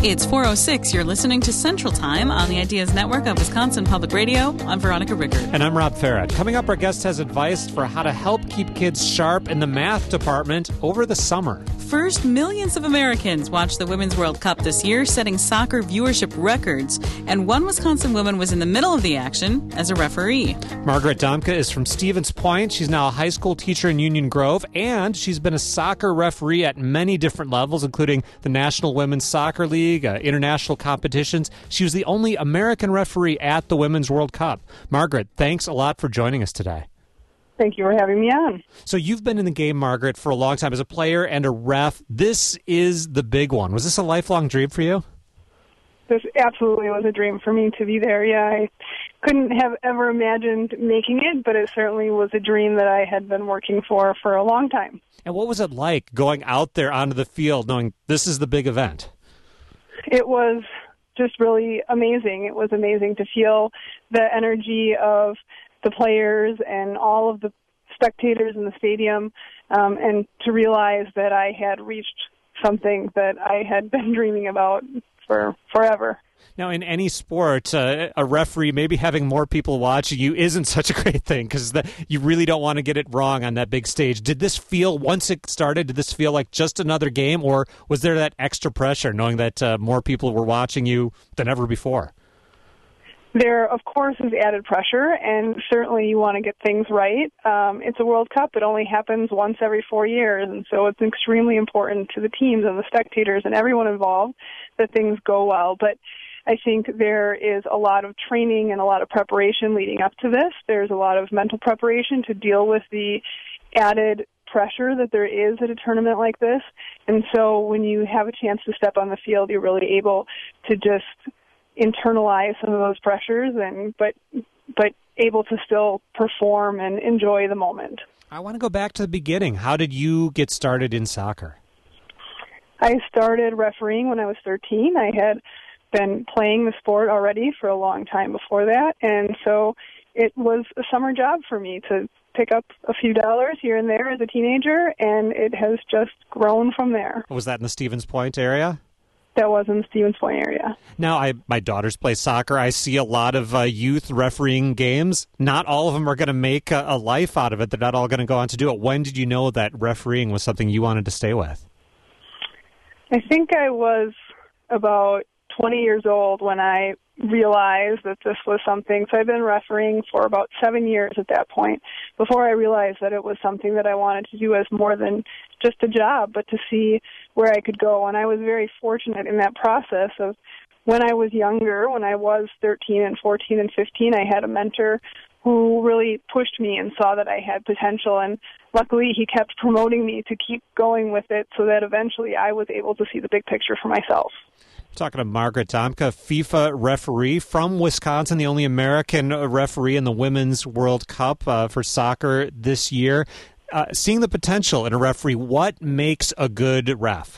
It's 4:06. You're listening to Central Time on the Ideas Network of Wisconsin Public Radio. I'm Veronica Rickard. And I'm Rob Farrett. Coming up, our guest has advice for how to help keep kids sharp in the math department over the summer. First, millions of Americans watched the Women's World Cup this year, setting soccer viewership records. And one Wisconsin woman was in the middle of the action as a referee. Margaret Domke is from Stevens Point. She's now a high school teacher in Union Grove, and she's been a soccer referee at many different levels, including the National Women's Soccer League, international competitions. She was the only American referee at the Women's World Cup. Margaret, thanks a lot for joining us today. Thank you for having me on. So you've been in the game, Margaret, for a long time as a player and a ref. This is the big one. Was this a lifelong dream for you? This absolutely was a dream for me to be there. Yeah, I couldn't have ever imagined making it, but it certainly was a dream that I had been working for a long time. And what was it like going out there onto the field knowing this is the big event? It was just really amazing. It was amazing to feel the energy of the players and all of the spectators in the stadium, and to realize that I had reached something that I had been dreaming about for forever. Now, in any sport, a referee maybe having more people watching you isn't such a great thing because you really don't want to get it wrong on that big stage. Did this feel, once it started, did this feel like just another game, or was there that extra pressure knowing that more people were watching you than ever before? There, of course, is added pressure, and certainly you want to get things right. It's a World Cup. It only happens once every 4 years, and so it's extremely important to the teams and the spectators and everyone involved that things go well. But I think there is a lot of training and a lot of preparation leading up to this. There's a lot of mental preparation to deal with the added pressure that there is at a tournament like this. And so when you have a chance to step on the field, you're really able to just internalize some of those pressures, but able to still perform and enjoy the moment. I want to go back to the beginning. How did you get started in soccer? I started refereeing when I was 13. I had been playing the sport already for a long time before that, and so it was a summer job for me to pick up a few dollars here and there as a teenager, and it has just grown from there. Was that in the Stevens Point area? That was in the Stevens Point area. Now, my daughters play soccer. I see a lot of youth refereeing games. Not all of them are going to make a life out of it. They're not all going to go on to do it. When did you know that refereeing was something you wanted to stay with? I think I was about 20 years old when I realized that this was something. So I've been refereeing for about 7 years at that point before I realized that it was something that I wanted to do as more than just a job, but to see where I could go. And I was very fortunate in that process of when I was younger, when I was 13 and 14 and 15, I had a mentor who really pushed me and saw that I had potential. And luckily, he kept promoting me to keep going with it so that eventually I was able to see the big picture for myself. Talking to Margaret Domke, FIFA referee from Wisconsin, the only American referee in the Women's World Cup for soccer this year. Seeing the potential in a referee, what makes a good ref?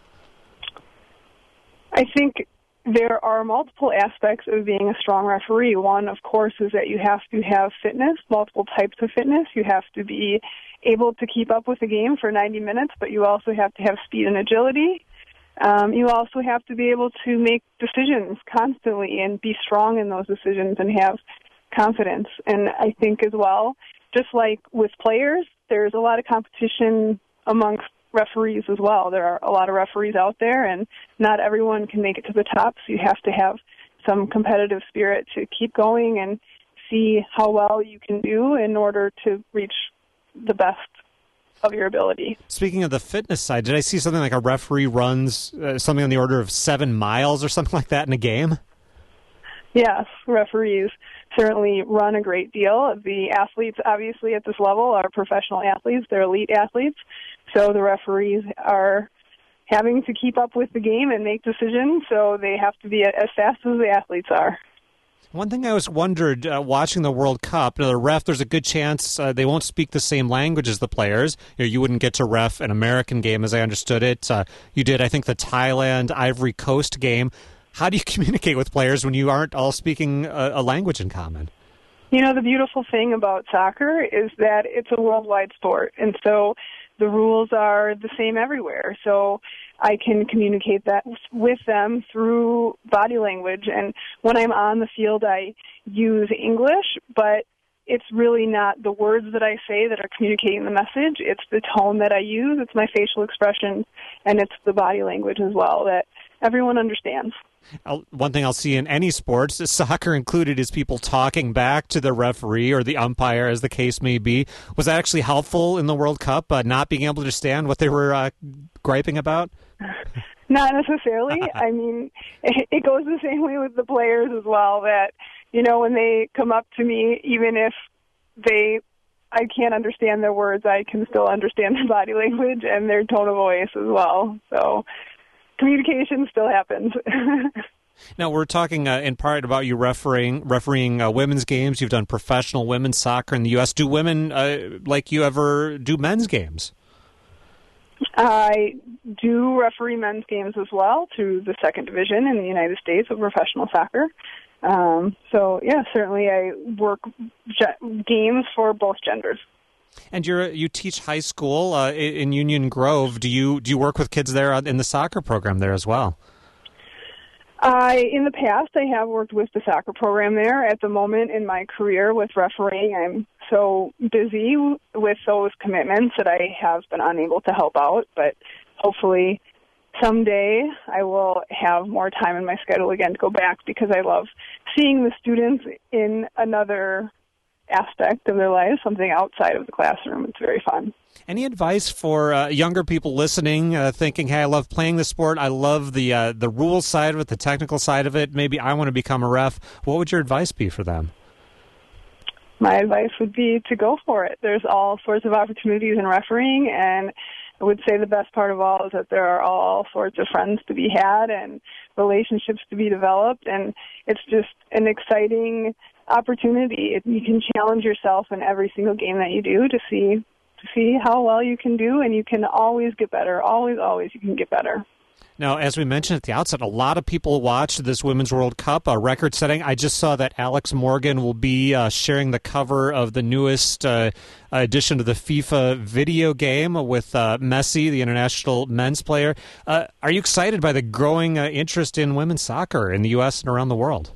I think there are multiple aspects of being a strong referee. One, of course, is that you have to have fitness, multiple types of fitness. You have to be able to keep up with the game for 90 minutes, but you also have to have speed and agility. You also have to be able to make decisions constantly and be strong in those decisions and have confidence. And I think as well, just like with players, there's a lot of competition amongst referees as well. There are a lot of referees out there, and not everyone can make it to the top, so you have to have some competitive spirit to keep going and see how well you can do in order to reach the best of your ability. Speaking of the fitness side, did I see something like a referee runs something on the order of 7 miles or something like that in a game? Yes, referees certainly run a great deal. The athletes, obviously, at this level are professional athletes. They're elite athletes. So the referees are having to keep up with the game and make decisions, so they have to be as fast as the athletes are. One thing I was wondered watching the World Cup, the ref, there's a good chance they won't speak the same language as the players. You wouldn't get to ref an American game as I understood it. You did, I think, the Thailand-Ivory Coast game. How do you communicate with players when you aren't all speaking a language in common? You know, the beautiful thing about soccer is that it's a worldwide sport, and so the rules are the same everywhere. So I can communicate that with them through body language. And when I'm on the field, I use English, but it's really not the words that I say that are communicating the message. It's the tone that I use. It's my facial expression, and it's the body language as well that everyone understands. One thing I'll see in any sports, soccer included, is people talking back to the referee or the umpire, as the case may be. Was that actually helpful in the World Cup, not being able to understand what they were griping about? Not necessarily. I mean, it goes the same way with the players as well, that, you know, when they come up to me, even if I can't understand their words, I can still understand their body language and their tone of voice as well. So communication still happens. Now, we're talking in part about you refereeing women's games. You've done professional women's soccer in the U.S. Do women like you ever do men's games? I do referee men's games as well through the second division in the United States of professional soccer. So, yeah, certainly I work games for both genders. And you teach high school in Union Grove. Do you work with kids there in the soccer program there as well? In the past, I have worked with the soccer program there. At the moment in my career with refereeing, I'm so busy with those commitments that I have been unable to help out. But hopefully someday I will have more time in my schedule again to go back, because I love seeing the students in another aspect of their life, something outside of the classroom. It's very fun. Any advice for younger people listening, thinking, hey, I love playing the sport, I love the rules side of it, the technical side of it, maybe I want to become a ref? What would your advice be for them? My advice would be to go for it. There's all sorts of opportunities in refereeing, and I would say the best part of all is that there are all sorts of friends to be had and relationships to be developed, and it's just an exciting opportunity. You can challenge yourself in every single game that you do to see how well you can do, and you can always get better. Always you can get better. Now, as we mentioned at the outset, a lot of people watched this Women's World Cup, record-setting. I just saw that Alex Morgan will be sharing the cover of the newest edition of the FIFA video game with Messi, the international men's player. Are you excited by the growing interest in women's soccer in the U.S. and around the world?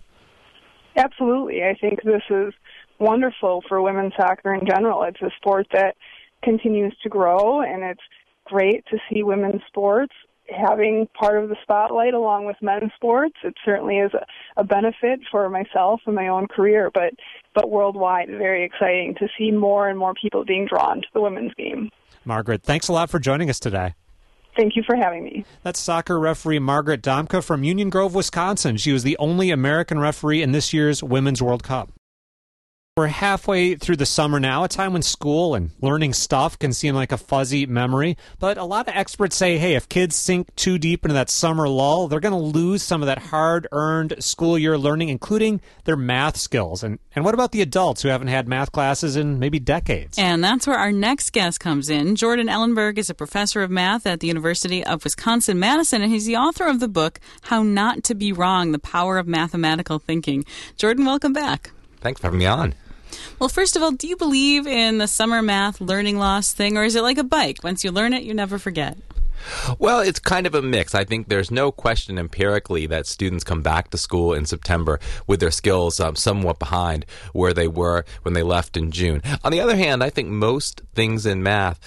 Absolutely. I think this is wonderful for women's soccer in general. It's a sport that continues to grow, and it's great to see women's sports having part of the spotlight along with men's sports. It certainly is a benefit for myself and my own career, but worldwide, very exciting to see more and more people being drawn to the women's game. Margaret, thanks a lot for joining us today. Thank you for having me. That's soccer referee Margaret Domke from Union Grove, Wisconsin. She was the only American referee in this year's Women's World Cup. We're halfway through the summer now, a time when school and learning stuff can seem like a fuzzy memory. But a lot of experts say, hey, if kids sink too deep into that summer lull, they're going to lose some of that hard-earned school year learning, including their math skills. And what about the adults who haven't had math classes in maybe decades? And that's where our next guest comes in. Jordan Ellenberg is a professor of math at the University of Wisconsin-Madison, and he's the author of the book, How Not to Be Wrong, The Power of Mathematical Thinking. Jordan, welcome back. Thanks for having me on. Well, first of all, do you believe in the summer math learning loss thing, or is it like a bike? Once you learn it, you never forget. Well, it's kind of a mix. I think there's no question empirically that students come back to school in September with their skills somewhat behind where they were when they left in June. On the other hand, I think most things in math,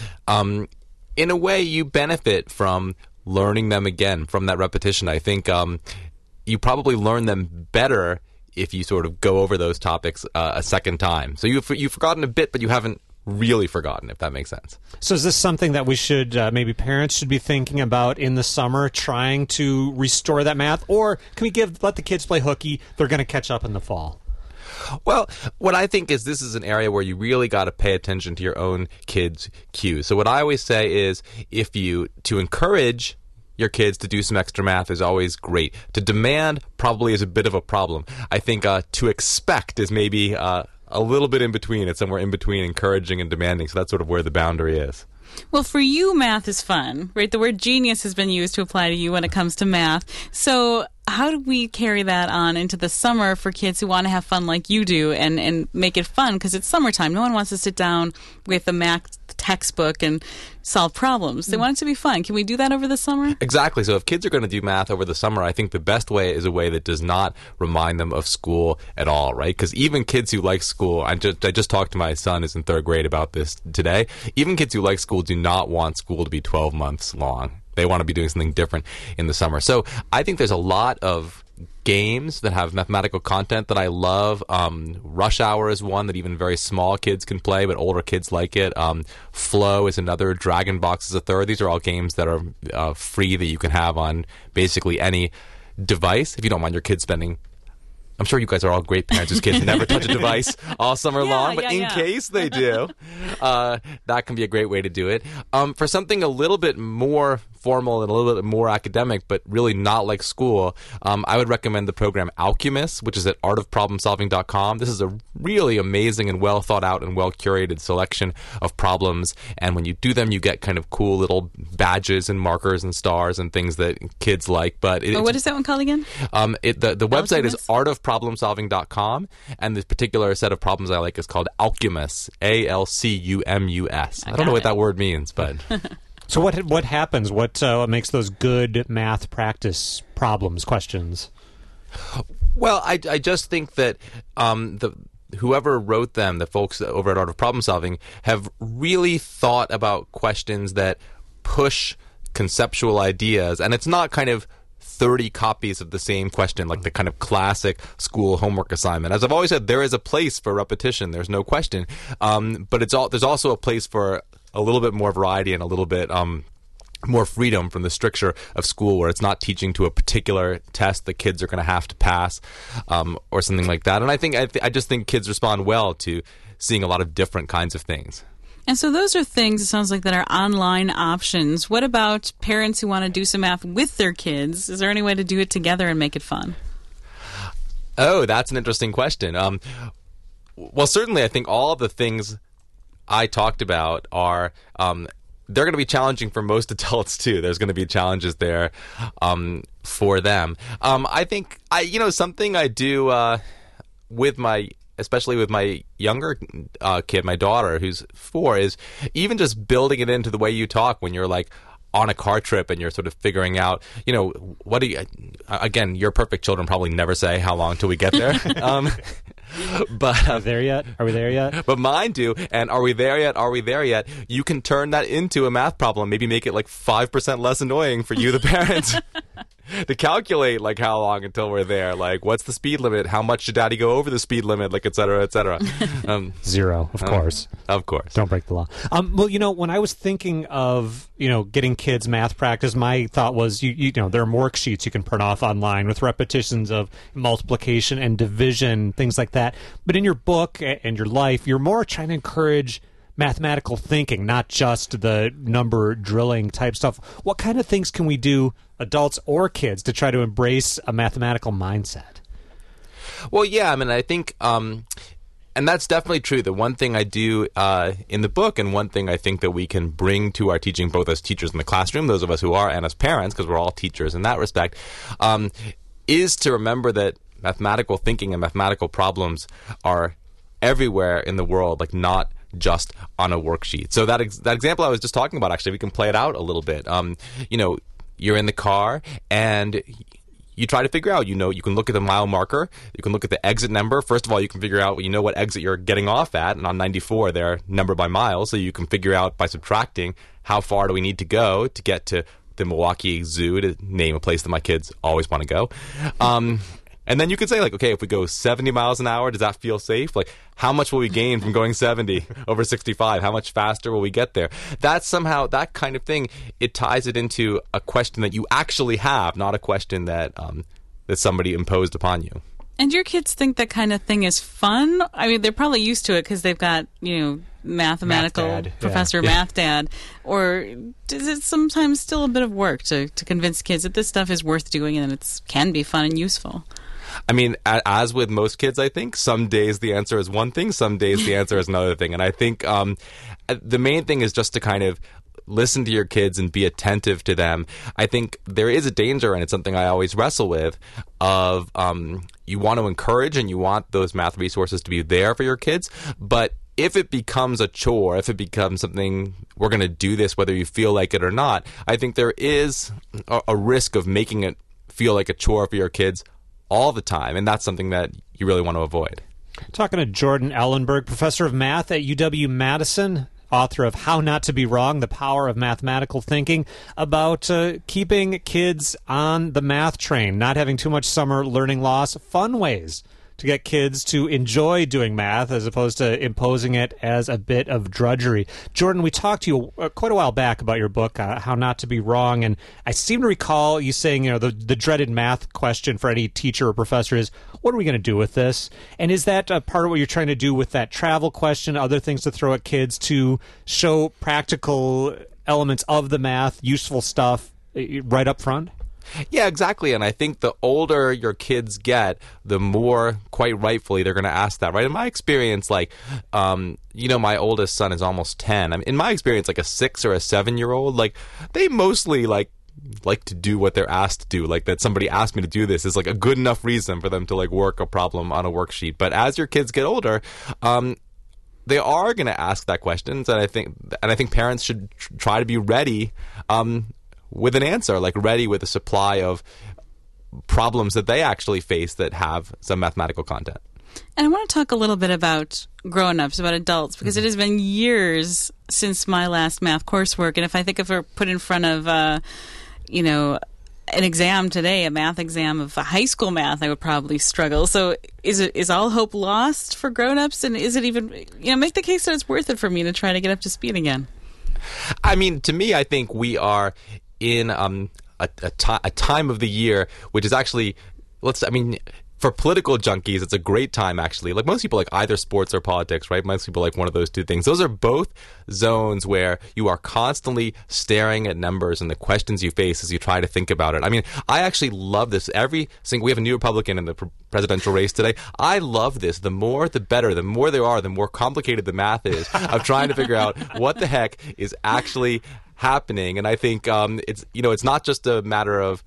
in a way, you benefit from learning them again, from that repetition. I think you probably learn them better if you sort of go over those topics a second time. So you've forgotten a bit, but you haven't really forgotten, if that makes sense. So is this something that we should, maybe parents should be thinking about in the summer, trying to restore that math? Or can we let the kids play hooky? They're going to catch up in the fall. Well, what I think is this is an area where you really got to pay attention to your own kids' cues. So what I always say is to encourage your kids to do some extra math is always great. To demand probably is a bit of a problem. I think to expect is maybe a little bit in between. It's somewhere in between encouraging and demanding. So that's sort of where the boundary is. Well, for you, math is fun, right? The word genius has been used to apply to you when it comes to math. So how do we carry that on into the summer for kids who want to have fun like you do and make it fun? Because it's summertime. No one wants to sit down with a math textbook and solve problems. They want it to be fun. Can we do that over the summer? Exactly. So if kids are going to do math over the summer, I think the best way is a way that does not remind them of school at all, right? Because even kids who like school, I just talked to my son who's in third grade about this today, even kids who like school do not want school to be 12 months long. They want to be doing something different in the summer. So I think there's a lot of games that have mathematical content that I love. Rush Hour is one that even very small kids can play, but older kids like it. Flow is another. Dragon Box is a third. These are all games that are free that you can have on basically any device. If you don't mind your kids spending, I'm sure you guys are all great parents whose kids never touch a device all summer long, but in case they do, that can be a great way to do it. For something a little bit more formal and a little bit more academic, but really not like school, I would recommend the program Alchemist, which is at artofproblemsolving.com. This is a really amazing and well thought out and well curated selection of problems, and when you do them, you get kind of cool little badges and markers and stars and things that kids like. But what is that one called again? The website is artofproblemsolving.com, and this particular set of problems I like is called Alchemist, Alcumus. I don't know what that word means, but... So what happens? What makes those good math practice problems, questions? Well, I just think that whoever wrote them, the folks over at Art of Problem Solving, have really thought about questions that push conceptual ideas, and it's not kind of 30 copies of the same question, like the kind of classic school homework assignment. As I've always said, there is a place for repetition. There's no question. But there's also a place for a little bit more variety and a little bit more freedom from the stricture of school, where it's not teaching to a particular test that kids are going to have to pass, or something like that. And I just think kids respond well to seeing a lot of different kinds of things. And so those are things, it sounds like, that are online options. What about parents who want to do some math with their kids? Is there any way to do it together and make it fun? Oh, that's an interesting question. Well, certainly I think all of the things I talked about are they're going to be challenging for most adults too. There's going to be challenges there for them. I think something I do especially with my younger kid, my daughter who's 4, is even just building it into the way you talk when you're like on a car trip and you're sort of figuring out, what do you, again, your perfect children probably never say how long till we get there. But Are we there yet? Are we there yet? But mine do. And are we there yet? Are we there yet? You can turn that into a math problem. Maybe make it like 5% less annoying for you, the parents, to calculate like how long until we're there. Like, what's the speed limit? How much should Daddy go over the speed limit? Like, et cetera, et cetera. 0, of course. Of course. Don't break the law. Well, when I was thinking of getting kids math practice, my thought was there are worksheets you can print off online with repetitions of multiplication and division, things like that. But in your book and your life, you're more trying to encourage mathematical thinking, not just the number drilling type stuff. What kind of things can we do, adults or kids, to try to embrace a mathematical mindset? Well, yeah, I think, and that's definitely true. The one thing I do in the book, and one thing I think that we can bring to our teaching, both as teachers in the classroom, those of us who are, and as parents, because we're all teachers in that respect, is to remember that mathematical thinking and mathematical problems are everywhere in the world, like not just on a worksheet. So that example I was just talking about, actually, we can play it out a little bit. You're in the car and you try to figure out, you can look at the mile marker, you can look at the exit number. First of all, you can figure out, what exit you're getting off at, and on 94, they're numbered by miles, so you can figure out by subtracting how far do we need to go to get to the Milwaukee Zoo, to name a place that my kids always want to go. And then you could say, like, okay, if we go 70 miles an hour, does that feel safe? Like, how much will we gain from going 70 over 65? How much faster will we get there? That's somehow, that kind of thing, it ties it into a question that you actually have, not a question that that somebody imposed upon you. And your kids think that kind of thing is fun? They're probably used to it because they've got, mathematical math dad, professor, math dad. Or is it sometimes still a bit of work to convince kids that this stuff is worth doing and it can be fun and useful? As with most kids, I think, some days the answer is one thing, some days the answer is another thing. And I think the main thing is just to kind of listen to your kids and be attentive to them. I think there is a danger, and it's something I always wrestle with, of you want to encourage and you want those math resources to be there for your kids, but if it becomes a chore, if it becomes something, we're going to do this whether you feel like it or not, I think there is a risk of making it feel like a chore for your kids all the time, and that's something that you really want to avoid. Talking to Jordan Ellenberg, professor of math at UW-Madison, author of How Not to Be Wrong, The Power of Mathematical Thinking, about keeping kids on the math train, not having too much summer learning loss, fun ways to get kids to enjoy doing math as opposed to imposing it as a bit of drudgery. Jordan, we talked to you quite a while back about your book, How Not to Be Wrong, and I seem to recall you saying, the dreaded math question for any teacher or professor is, what are we going to do with this? And is that part of what you're trying to do with that travel question, other things to throw at kids to show practical elements of the math, useful stuff right up front? Yeah, exactly. And I think the older your kids get, the more, quite rightfully, they're going to ask that, right? In my experience, my oldest son is almost 10. I mean, in my experience, like a 6 or a 7-year-old, they mostly like to do what they're asked to do. Like that somebody asked me to do this is like a good enough reason for them to work a problem on a worksheet. But as your kids get older, they are going to ask that questions, and I think parents should try to be ready with an answer, ready with a supply of problems that they actually face that have some mathematical content. And I want to talk a little bit about grown-ups, about adults, because it has been years since my last math coursework, and if I think if we're put in front of, an exam today, a math exam of high school math, I would probably struggle. So is all hope lost for grown-ups, and is it even, make the case that it's worth it for me to try to get up to speed again? I mean, to me, I think we are in a time of the year which is actually, for political junkies, it's a great time, actually. Most people like either sports or politics, right? Most people like one of those two things. Those are both zones where you are constantly staring at numbers and the questions you face as you try to think about it. I mean, I actually love this. We have a new Republican in the presidential race today. I love this. The more, the better. The more there are, the more complicated the math is of trying to figure out what the heck is actually happening. And I think it's not just a matter of,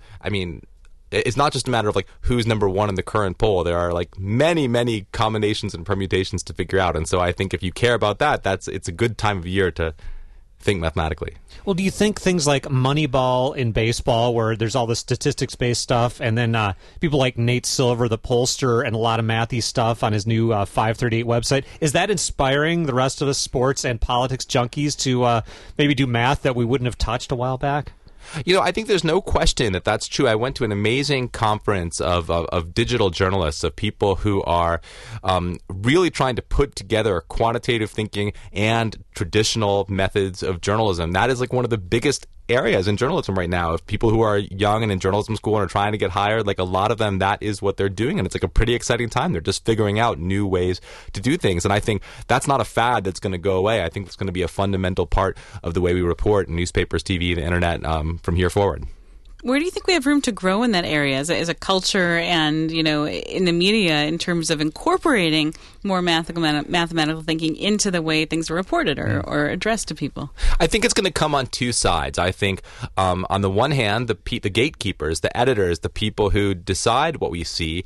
it's not just a matter of who's number one in the current poll. There are many, many combinations and permutations to figure out. And so I think if you care about that, it's a good time of year to think mathematically. Well, do you think things like Moneyball in baseball, where there's all the statistics-based stuff, and then people like Nate Silver, the pollster, and a lot of mathy stuff on his new 538 website, is that inspiring the rest of us sports and politics junkies to maybe do math that we wouldn't have touched a while back? I think there's no question that that's true. I went to an amazing conference of digital journalists, of people who are really trying to put together quantitative thinking and traditional methods of journalism. That is one of the biggest areas in journalism right now. Of people who are young and in journalism school and are trying to get hired, a lot of them, that is what they're doing, and it's a pretty exciting time. They're just figuring out new ways to do things, and I think that's not a fad that's going to go away. I think it's going to be a fundamental part of the way we report in newspapers, TV, the internet from here forward. Where do you think we have room to grow in that area as a culture and, in the media in terms of incorporating more mathematical thinking into the way things are reported or addressed to people? I think it's going to come on two sides. I think on the one hand, the gatekeepers, the editors, the people who decide what we see,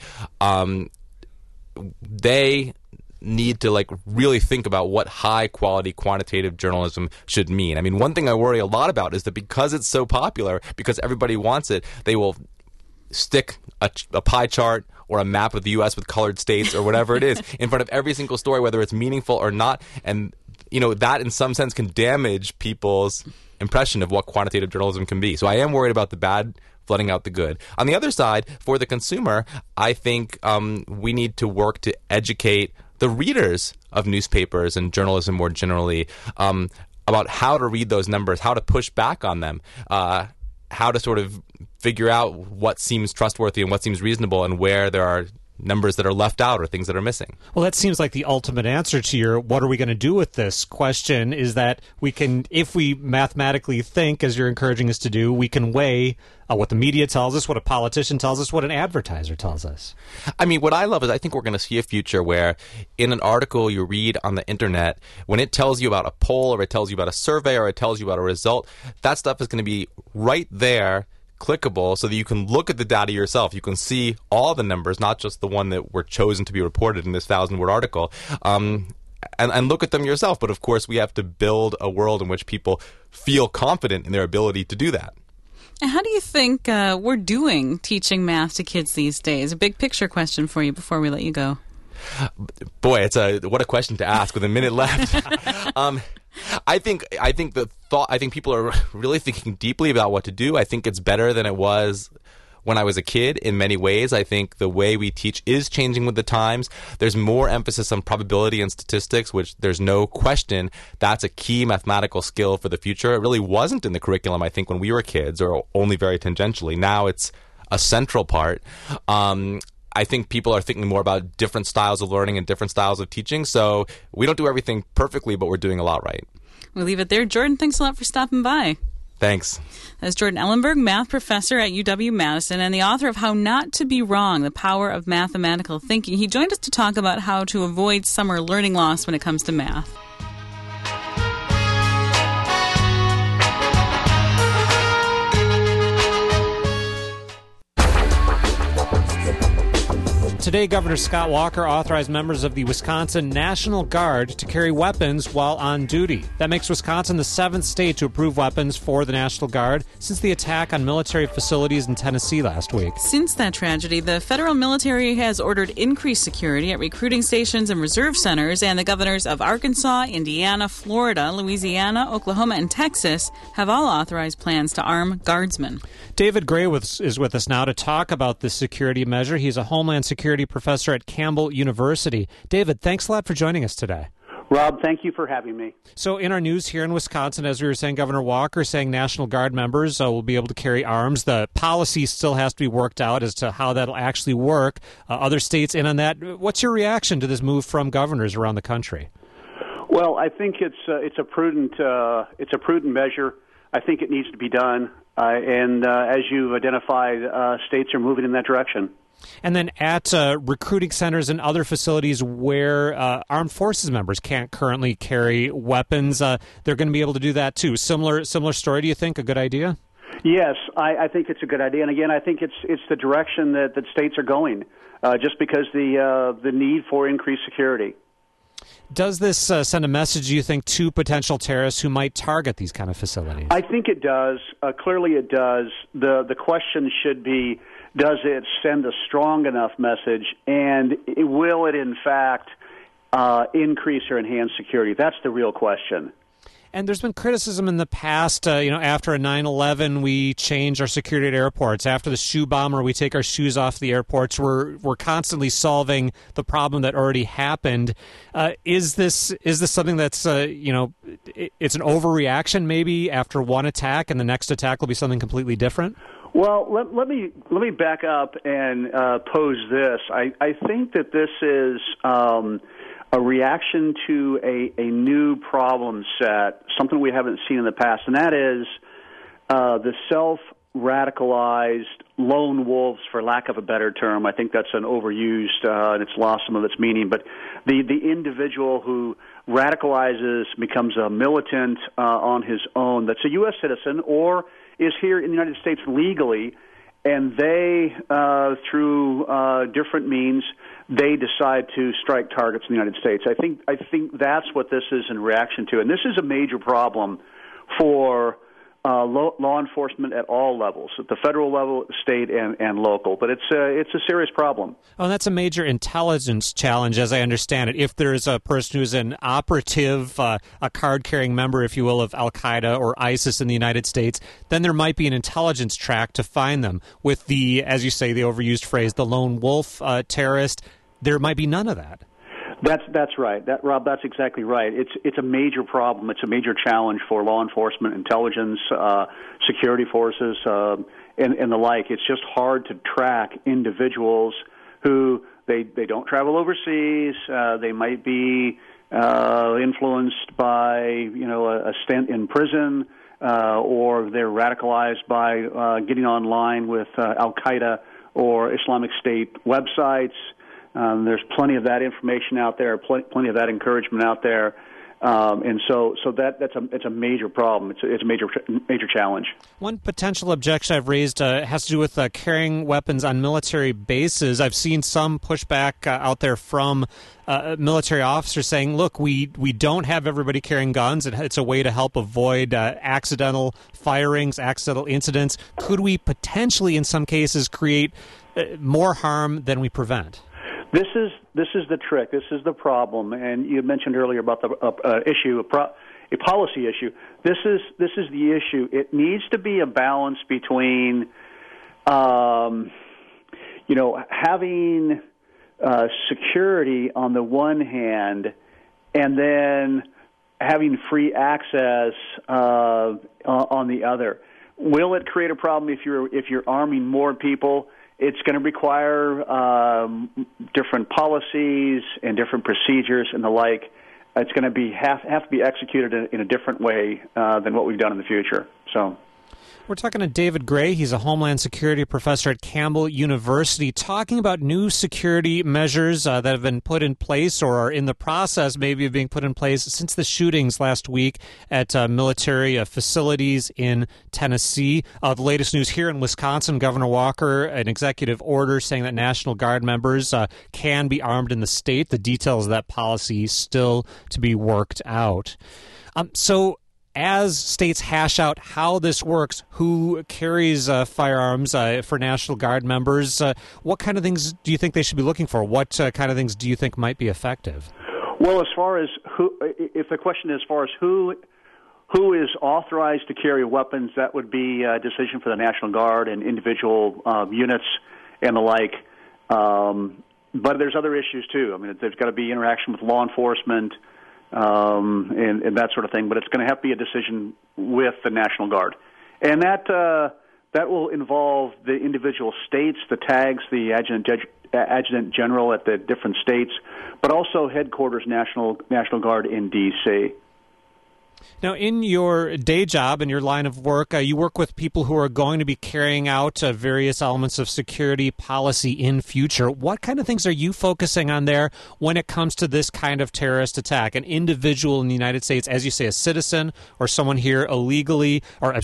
they need to really think about what high quality quantitative journalism should mean. I mean, one thing I worry a lot about is that because it's so popular, because everybody wants it, they will stick a pie chart or a map of the U.S. with colored states or whatever it is in front of every single story, whether it's meaningful or not. And, that in some sense can damage people's impression of what quantitative journalism can be. So I am worried about the bad flooding out the good. On the other side, for the consumer, I think we need to work to educate the readers of newspapers and journalism more generally about how to read those numbers, how to push back on them, how to sort of figure out what seems trustworthy and what seems reasonable, and where there are numbers that are left out or things that are missing. Well, that seems like the ultimate answer to your what are we going to do with this question is that we can, if we mathematically think, as you're encouraging us to do, we can weigh what the media tells us, what a politician tells us, what an advertiser tells us. I mean, what I love is I think we're going to see a future where in an article you read on the internet, when it tells you about a poll or it tells you about a survey or it tells you about a result, that stuff is going to be right there, clickable, so that you can look at the data yourself. You can see all the numbers, not just the one that were chosen to be reported in this 1,000-word article, and look at them yourself. But of course, we have to build a world in which people feel confident in their ability to do that. And how do you think we're doing teaching math to kids these days? A big picture question for you before we let you go. Boy, what a question to ask with a minute left. I think people are really thinking deeply about what to do. I think it's better than it was when I was a kid in many ways. I think the way we teach is changing with the times. There's more emphasis on probability and statistics, which there's no question that's a key mathematical skill for the future. It really wasn't in the curriculum, I think, when we were kids, or only very tangentially. Now it's a central part. I think people are thinking more about different styles of learning and different styles of teaching. So we don't do everything perfectly, but we're doing a lot right. We'll leave it there. Jordan, thanks a lot for stopping by. Thanks. That's Jordan Ellenberg, math professor at UW-Madison and the author of How Not to Be Wrong, The Power of Mathematical Thinking. He joined us to talk about how to avoid summer learning loss when it comes to math. Today, Governor Scott Walker authorized members of the Wisconsin National Guard to carry weapons while on duty. That makes Wisconsin the 7th state to approve weapons for the National Guard since the attack on military facilities in Tennessee last week. Since that tragedy, the federal military has ordered increased security at recruiting stations and reserve centers, and the governors of Arkansas, Indiana, Florida, Louisiana, Oklahoma, and Texas have all authorized plans to arm guardsmen. David Gray is with us now to talk about this security measure. He's a Homeland Security professor at Campbell University. David, thanks a lot for joining us today. Rob, thank you for having me. So in our news here in Wisconsin, as we were saying, Governor Walker saying National Guard members will be able to carry arms. The policy still has to be worked out as to how that'll actually work. Other states in on that. What's your reaction to this move from governors around the country? Well, I think it's a prudent measure. I think it needs to be done, and as you've identified, states are moving in that direction. And then at recruiting centers and other facilities where armed forces members can't currently carry weapons, they're going to be able to do that too. Similar story, do you think? A good idea? Yes, I think it's a good idea. And again, I think it's the direction that states are going, just because the need for increased security. Does this send a message, do you think, to potential terrorists who might target these kind of facilities? I think it does. Clearly it does. The question should be, does it send a strong enough message, and will it, in fact, increase or enhance security? That's the real question. And there's been criticism in the past, after a 9/11, we change our security at airports. After the shoe bomber, we take our shoes off the airports. We're constantly solving the problem that already happened. Is this something that's, it's an overreaction maybe after one attack, and the next attack will be something completely different? Well, let me back up and pose this. I think that this is a reaction to a new problem set, something we haven't seen in the past, and that is the self-radicalized lone wolves, for lack of a better term. I think that's an overused, and it's lost some of its meaning, but the individual who radicalizes, becomes a militant on his own, that's a U.S. citizen or is here in the United States legally, and they, through different means, they decide to strike targets in the United States. I think that's what this is in reaction to, and this is a major problem for law enforcement at all levels, at the federal level, state, and local. But it's a serious problem. Oh, and that's a major intelligence challenge, as I understand it. If there is a person who's an operative, a card-carrying member, if you will, of Al-Qaeda or ISIS in the United States, then there might be an intelligence track to find them. With the, as you say, the overused phrase, the lone wolf terrorist, there might be none of that. That's right, Rob. That's exactly right. It's a major problem. It's a major challenge for law enforcement, intelligence, security forces, and the like. It's just hard to track individuals who they don't travel overseas. They might be influenced by a stint in prison, or they're radicalized by getting online with Al Qaeda or Islamic State websites. There's plenty of that information out there, plenty of that encouragement out there. And so it's a major problem. It's a major challenge. One potential objection I've raised has to do with carrying weapons on military bases. I've seen some pushback out there from military officers saying, look, we don't have everybody carrying guns, and it's a way to help avoid accidental firings, accidental incidents. Could we potentially, in some cases, create more harm than we prevent? This is the trick. This is the problem. And you mentioned earlier about the issue, a policy issue. This is the issue. It needs to be a balance between, having security on the one hand, and then having free access on the other. Will it create a problem if you're arming more people? It's going to require different policies and different procedures and the like. It's going to have to be executed in a different way than what we've done in the future. So, we're talking to David Gray. He's a Homeland Security professor at Campbell University, talking about new security measures that have been put in place or are in the process maybe of being put in place since the shootings last week at military facilities in Tennessee. The latest news here in Wisconsin, Governor Walker, an executive order saying that National Guard members can be armed in the state. The details of that policy still to be worked out. So as states hash out how this works, who carries firearms for National Guard members, what kind of things do you think they should be looking for? What kind of things do you think might be effective? Well, as far as if the question is as far as who is authorized to carry weapons, that would be a decision for the National Guard and individual units and the like. But there's other issues too. I mean, there's got to be interaction with law enforcement. And that sort of thing, but it's going to have to be a decision with the National Guard, and that will involve the individual states, the tags, the adjutant general at the different states, but also headquarters National Guard in D.C. Now, in your day job, in your line of work, you work with people who are going to be carrying out various elements of security policy in future. What kind of things are you focusing on there when it comes to this kind of terrorist attack? An individual in the United States, as you say, a citizen, or someone here legally,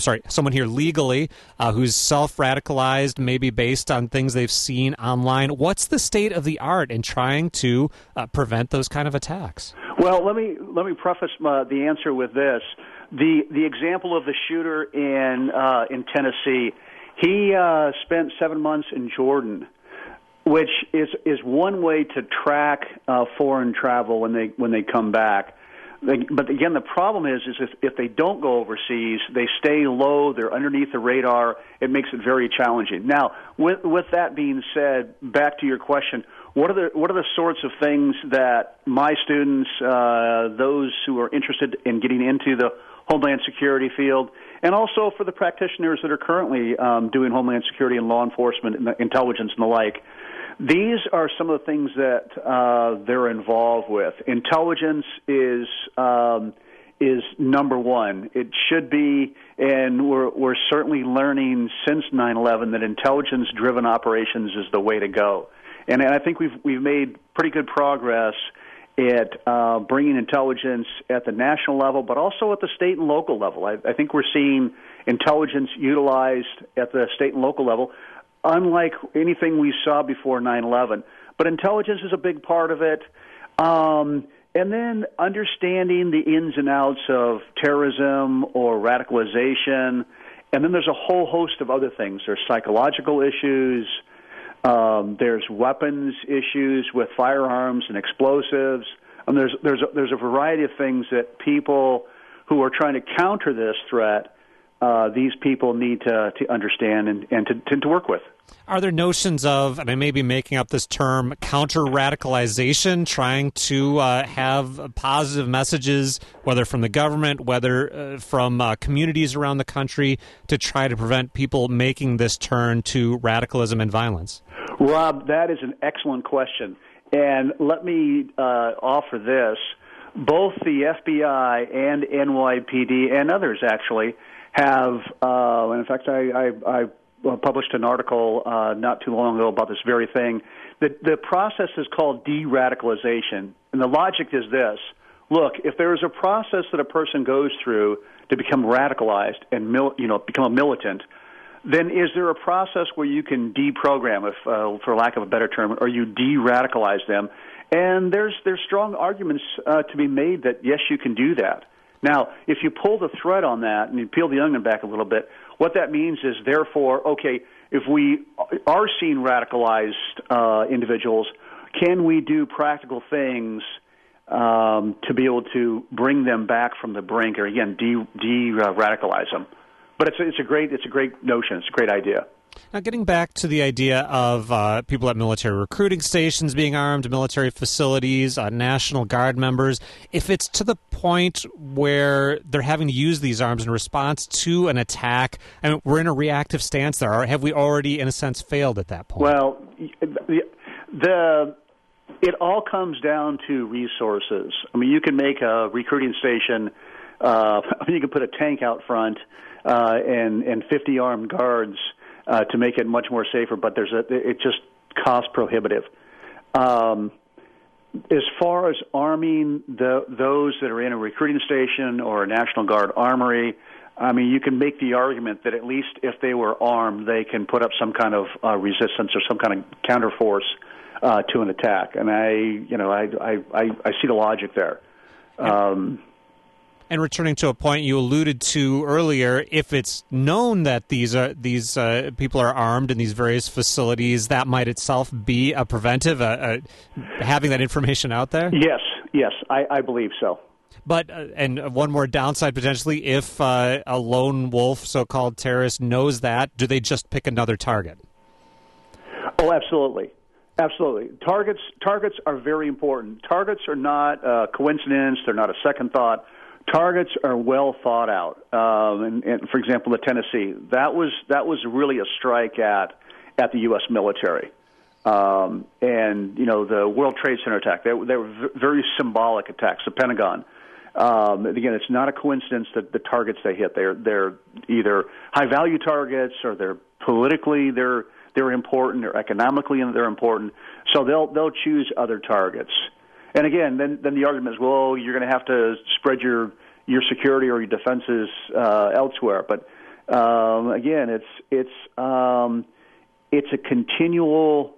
who's self-radicalized, maybe based on things they've seen online. What's the state of the art in trying to prevent those kind of attacks? Well, let me preface the answer with this. The example of the shooter in Tennessee, he spent 7 months in Jordan, which is one way to track foreign travel when they come back. But again, the problem is if they don't go overseas, they stay low, they're underneath the radar. It makes it very challenging. Now, with that being said, back to your question. What are the sorts of things that my students, those who are interested in getting into the Homeland Security field, and also for the practitioners that are currently doing Homeland Security and law enforcement and intelligence and the like, these are some of the things that they're involved with. Intelligence is number one. It should be, and we're certainly learning since 9/11 that intelligence-driven operations is the way to go. And I think we've made pretty good progress at bringing intelligence at the national level, but also at the state and local level. I think we're seeing intelligence utilized at the state and local level, unlike anything we saw before 9/11. But intelligence is a big part of it. And then understanding the ins and outs of terrorism or radicalization. And then there's a whole host of other things. There's psychological issues. There's weapons issues with firearms and explosives. And there's a variety of things that people who are trying to counter this threat, these people need to understand and to work with. Are there notions of, and I may be making up this term, counter-radicalization, trying to have positive messages, whether from the government, whether from communities around the country, to try to prevent people making this turn to radicalism and violence? Rob, that is an excellent question. And let me offer this. Both the FBI and NYPD and others actually have, and in fact, I published an article not too long ago about this very thing. The process is called de-radicalization. And the logic is this. Look, if there is a process that a person goes through to become radicalized and become a militant, then is there a process where you can deprogram, for lack of a better term, or you de-radicalize them? And there's strong arguments to be made that, yes, you can do that. Now, if you pull the thread on that and you peel the onion back a little bit, what that means is, therefore, okay, if we are seeing radicalized individuals, can we do practical things to be able to bring them back from the brink, or again, de-radicalize them? But it's a great notion. It's a great idea. Now, getting back to the idea of people at military recruiting stations being armed, military facilities, National Guard members, if it's to the point where they're having to use these arms in response to an attack, I mean, we're in a reactive stance there. Or have we already, in a sense, failed at that point? Well, it all comes down to resources. I mean, you can make a recruiting station, you can put a tank out front and 50 armed guards to make it much more safer, but it's just cost prohibitive. As far as arming those that are in a recruiting station or a National Guard armory, I mean, you can make the argument that at least if they were armed, they can put up some kind of resistance or some kind of counterforce to an attack. And I see the logic there. And returning to a point you alluded to earlier, if it's known that these people are armed in these various facilities, that might itself be a preventive, having that information out there? Yes, I believe so. But, and one more downside potentially, if a lone wolf, so-called terrorist, knows that, do they just pick another target? Oh, absolutely. Absolutely. Targets are very important. Targets are not a coincidence. They're not a second thought. Targets are well thought out. And for example, the Tennessee, that was really a strike at the U.S. military. And the World Trade Center attack, they were very symbolic attacks. The Pentagon. Again, it's not a coincidence that the targets they hit, they're either high value targets, or they're politically they're important, or economically they're important. So they'll choose other targets. And again, then the argument is, well, you're going to have to spread your security or your defenses elsewhere. But again, it's a continual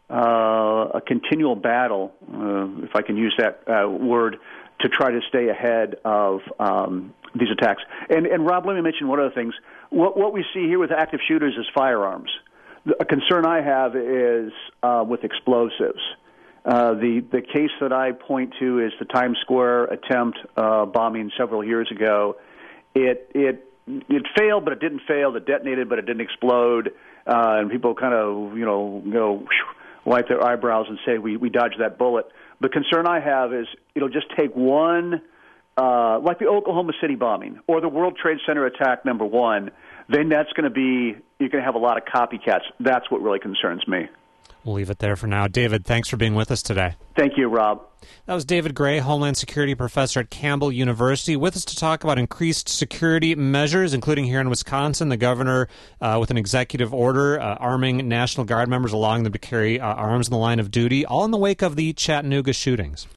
battle, if I can use that word, to try to stay ahead of these attacks. And Rob, let me mention one of the things. What we see here with active shooters is firearms. A concern I have is with explosives. The case that I point to is the Times Square attempt bombing several years ago. It failed, but it didn't fail. It detonated, but it didn't explode. And people kind of wipe their eyebrows and say we dodged that bullet. The concern I have is it'll just take one, like the Oklahoma City bombing or the World Trade Center attack #1. Then that's going to be, you're going to have a lot of copycats. That's what really concerns me. We'll leave it there for now. David, thanks for being with us today. Thank you, Rob. That was David Gray, Homeland Security Professor at Campbell University, with us to talk about increased security measures, including here in Wisconsin, the governor with an executive order arming National Guard members, allowing them to carry arms in the line of duty, all in the wake of the Chattanooga shootings.